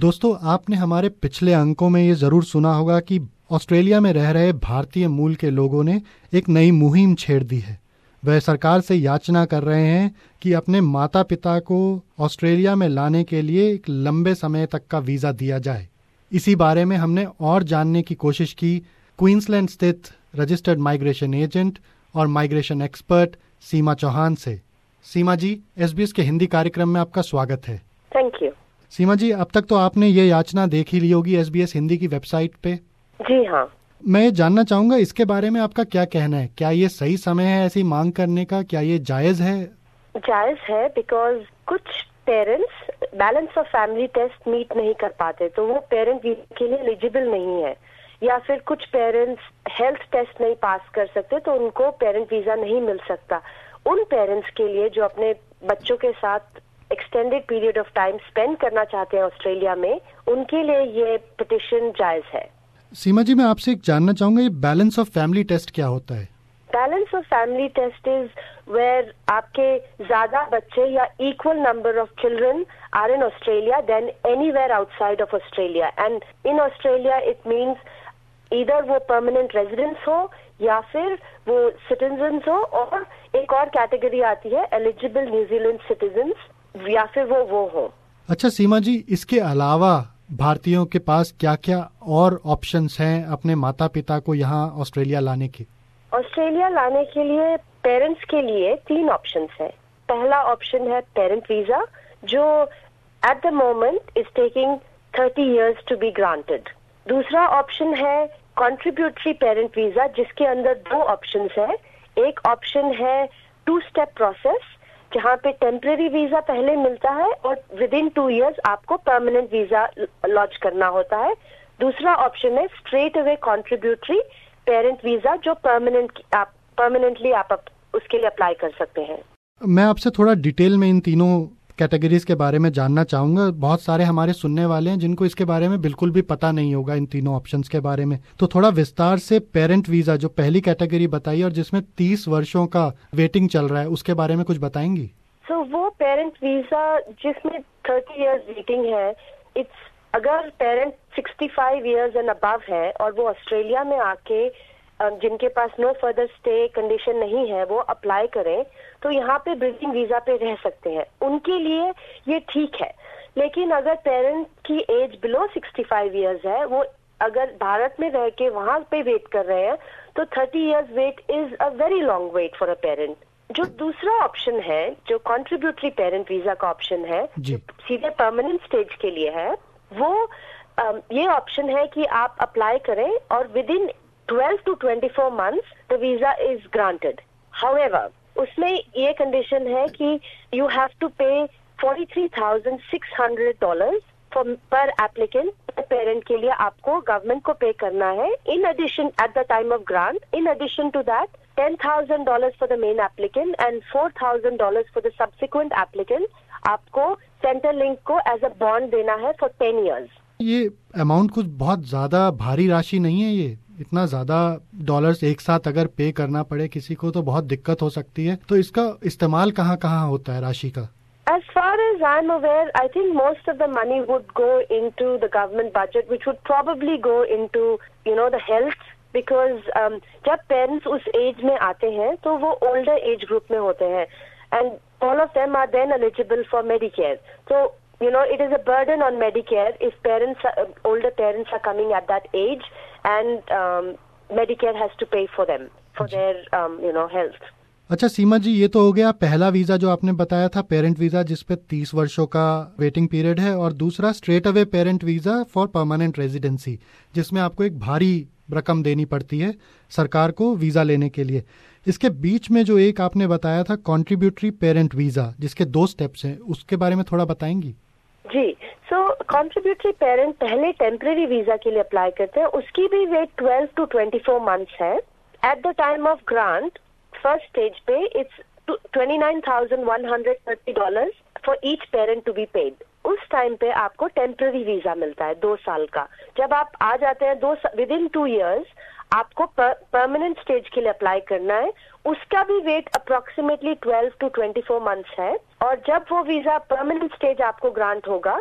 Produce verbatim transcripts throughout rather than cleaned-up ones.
दोस्तों, आपने हमारे पिछले अंकों में ये जरूर सुना होगा कि ऑस्ट्रेलिया में रह रहे भारतीय मूल के लोगों ने एक नई मुहिम छेड़ दी है। वह सरकार से याचना कर रहे हैं कि अपने माता पिता को ऑस्ट्रेलिया में लाने के लिए एक लंबे समय तक का वीजा दिया जाए। इसी बारे में हमने और जानने की कोशिश की क्वींसलैंड स्थित रजिस्टर्ड माइग्रेशन एजेंट और माइग्रेशन एक्सपर्ट सीमा चौहान से। सीमा जी, एसबीएस के हिंदी कार्यक्रम में आपका स्वागत है। Thank you. सीमा जी, अब तक तो आपने ये याचना देख ही ली होगी एसबीएस हिंदी की वेबसाइट पे। जी हाँ। मैं ये जानना चाहूंगा इसके बारे में आपका क्या कहना है। क्या ये सही समय है ऐसी मांग करने का? क्या ये जायज है? जायज है, बिकॉज कुछ parents balance of family test meet नहीं कर पाते, तो वो पेरेंट वीजा के लिए एलिजिबल नहीं है। या फिर कुछ पेरेंट्स हेल्थ टेस्ट नहीं पास कर सकते, तो उनको पेरेंट वीजा नहीं मिल सकता। उन पेरेंट्स के लिए जो अपने बच्चों के साथ extended period of time spend करना चाहते हैं ऑस्ट्रेलिया में, उनके लिए ये पिटिशन जायज है। सीमा जी, मैं आपसे एक जानना चाहूंगा, ये बैलेंस ऑफ फैमिली टेस्ट क्या होता है? Balance of family test is where आपके ज्यादा बच्चे या equal number of children are in Australia than anywhere outside of Australia. And in Australia it means इधर वो परमानेंट रेजिडेंट्स हो या फिर वो सिटीजन्स हो, और एक और कैटेगरी आती है एलिजिबल न्यूजीलैंड सिटीजन्स, या फिर वो वो हो। अच्छा सीमा जी, इसके अलावा भारतीयों के पास क्या क्या और ऑप्शंस हैं अपने माता पिता को यहाँ ऑस्ट्रेलिया लाने के? ऑस्ट्रेलिया लाने के लिए पेरेंट्स के लिए तीन ऑप्शंस हैं। पहला ऑप्शन है पेरेंट वीजा, जो at the moment is taking thirty years to be granted. दूसरा ऑप्शन है कॉन्ट्रीब्यूटरी पेरेंट वीजा, जिसके अंदर दो ऑप्शंस है। एक ऑप्शन है टू स्टेप प्रोसेस, जहाँ पे टेम्परेरी वीजा पहले मिलता है और विद इन टू इयर्स आपको परमानेंट वीजा लॉन्च करना होता है। दूसरा ऑप्शन है straight away contributory parent visa, जो परमानेंट आप परमानेंटली आप, आप उसके लिए अप्लाई कर सकते हैं। मैं आपसे थोड़ा डिटेल में इन तीनों कैटेगरीज के बारे में जानना चाहूंगा। बहुत सारे हमारे सुनने वाले हैं जिनको इसके बारे में बिल्कुल भी पता नहीं होगा इन तीनों ऑप्शंस के बारे में, तो थोड़ा विस्तार से पेरेंट वीजा जो पहली कैटेगरी बताई और जिसमें तीस वर्षों का वेटिंग चल रहा है, उसके बारे में कुछ बताएंगी? सो so, वो पेरेंट वीजा जिसमें थर्टी इयर्स वेटिंग है, इट्स अगर parent sixty five years and above है और वो ऑस्ट्रेलिया में आके जिनके पास नो फर्दर स्टे कंडीशन नहीं है वो अप्लाई करें, तो यहाँ पे ब्रिजिंग वीजा पे रह सकते हैं। उनके लिए ये ठीक है। लेकिन अगर पेरेंट की age below sixty five years है, वो अगर भारत में रह के वहां पे वेट कर रहे हैं, तो thirty years wait is a very long wait for a parent. जो दूसरा ऑप्शन है, जो कॉन्ट्रीब्यूटरी पेरेंट वीजा का ऑप्शन है, जो सीधे परमानेंट स्टेज के लिए है, वो um, ये ऑप्शन है कि आप अप्लाई करें और within twelve to twenty-four months the visa is granted. However, उसमें ये कंडीशन है कि you have to pay forty-three thousand six hundred dollars for per applicant. Parent के लिए आपको गवर्नमेंट को पे करना है। In addition, at the time of grant, in addition to that, ten thousand dollars for the main applicant and four thousand dollars for the subsequent applicant. आपको Centrelink को as a bond देना है for ten years. ये amount कुछ बहुत ज्यादा भारी राशि नहीं है। ये इतना ज्यादा डॉलर्स एक साथ अगर पे करना पड़े किसी को तो बहुत दिक्कत हो सकती है। तो इसका इस्तेमाल कहाँ कहाँ होता है राशि का? As far as I'm aware, I think most of the money would go into the government budget, which would probably go into, you know, the health, because um, जब parents उस age में आते हैं तो वो older age group में होते हैं, and all of them are then eligible for Medicare. So you know, it is a burden on Medicare if parents, are, older parents are coming at that age, and um, Medicare has to pay for them, for their, um, you know, health. अच्छा सीमा जी, ये तो हो गया पहला visa जो आपने बताया था, पेरेंट वीजा, जिसपे तीस वर्षों का वेटिंग पीरियड है, और दूसरा straight away parent visa for permanent residency, जिसमें आपको एक भारी रकम देनी पड़ती है सरकार को वीजा लेने के लिए। इसके बीच में जो एक आपने बताया था कॉन्ट्रीब्यूटरी पेरेंट वीजा, जिसके दो स्टेप्स हैं, उसके बारे में थोड़ा बताएंगी? जी, सो कॉन्ट्रीब्यूटरी पेरेंट पहले टेम्परेरी वीजा के लिए अप्लाई करते हैं। उसकी भी wait twelve to twenty four months है। At the time of grant first stage पे it's twenty nine thousand one hundred thirty dollars for each parent to be paid. उस टाइम पे आपको टेम्परेरी वीजा मिलता है दो साल का। जब आप आ जाते हैं दो विद इन टू ईयर्स आपको परमानेंट स्टेज के लिए अप्लाई करना है। उसका भी wait approximately twelve to twenty four months है। और जब वो वीजा परमानेंट स्टेज आपको ग्रांट होगा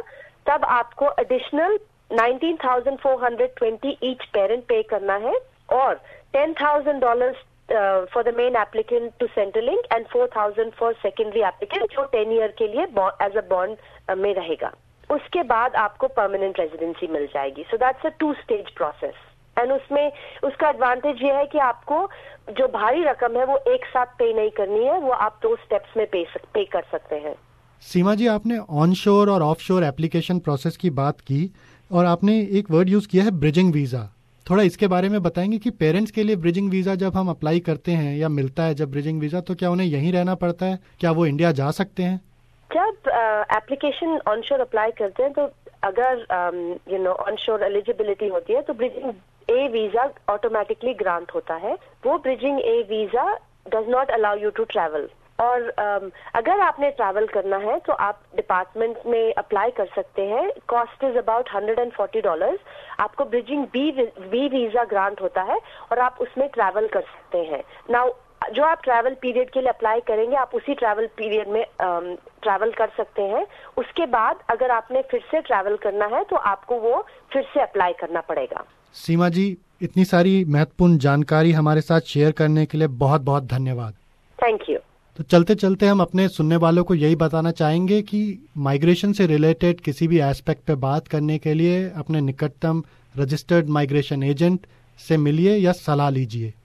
तब आपको additional nineteen thousand four hundred twenty each parent pay करना है, और ten thousand dollars for the main applicant to Centrelink and four thousand for secondary applicant जो टेन ईयर के लिए एज अ बॉन्ड में रहेगा। उसके बाद आपको परमानेंट रेजिडेंसी मिल जाएगी। So that's a two stage process, and उसमें उसका एडवांटेज ये है कि आपको जो भारी रकम है वो एक साथ पे नहीं करनी है, वो आप दो स्टेप्स में पे पे कर सकते हैं। सीमा जी, आपने ऑनशोर और ऑफशोर एप्लीकेशन प्रोसेस की बात की और आपने एक वर्ड यूज किया है ब्रिजिंग वीजा। थोड़ा इसके बारे में बताएंगे कि पेरेंट्स के लिए ब्रिजिंग वीजा जब हम अप्लाई करते हैं या मिलता है जब ब्रिजिंग वीजा, तो क्या उन्हें यहीं रहना पड़ता है, क्या वो इंडिया जा सकते हैं? जब एप्लीकेशन ऑनशोर अप्लाई करते हैं तो अगर यू नो ऑनशोर एलिजिबिलिटी होती है तो bridging A visa automatically grant होता है। वो bridging A visa does not allow you to travel, और um, अगर आपने ट्रैवल करना है तो आप डिपार्टमेंट में अप्लाई कर सकते हैं। Cost is about hundred and forty dollars. आपको bridging B B visa grant होता है और आप उसमें ट्रैवल कर सकते हैं। नाउ जो आप ट्रैवल पीरियड के लिए अप्लाई करेंगे आप उसी ट्रैवल पीरियड में ट्रैवल um, कर सकते हैं। उसके बाद अगर आपने फिर से ट्रैवल करना है तो आपको वो फिर से अप्लाई करना पड़ेगा। सीमा जी, इतनी सारी महत्वपूर्ण जानकारी हमारे साथ शेयर करने के लिए बहुत बहुत धन्यवाद। Thank you. तो चलते चलते हम अपने सुनने वालों को यही बताना चाहेंगे कि माइग्रेशन से रिलेटेड किसी भी एस्पेक्ट पे बात करने के लिए अपने निकटतम रजिस्टर्ड माइग्रेशन एजेंट से मिलिए या सलाह लीजिए।